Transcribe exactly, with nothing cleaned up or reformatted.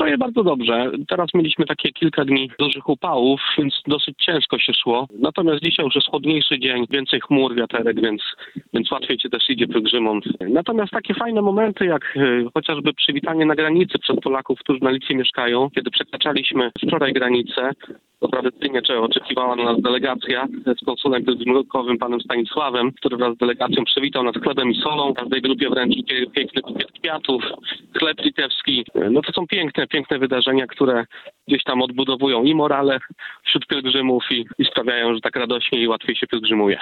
Nastroje bardzo dobrze. Teraz mieliśmy takie kilka dni dużych upałów, więc dosyć ciężko się szło. Natomiast dzisiaj już jest chłodniejszy dzień, więcej chmur, wiaterek, więc, więc łatwiej się też idzie pielgrzymom. Natomiast takie fajne momenty, jak y, chociażby przywitanie na granicy przez Polaków, którzy na Litwie mieszkają, kiedy przekraczaliśmy wczoraj granicę, to tradycyjnie oczekiwała na nas delegacja z konsulem pielgrzymkowym panem Stanisławem, który wraz z delegacją przywitał nas chlebem i solą. W każdej grupie wręcz piękny bukiet kwiatów, chleb litewski. No to są piękne, piękne wydarzenia, które gdzieś tam odbudowują i morale wśród pielgrzymów i, i sprawiają, że tak radośnie i łatwiej się pielgrzymuje.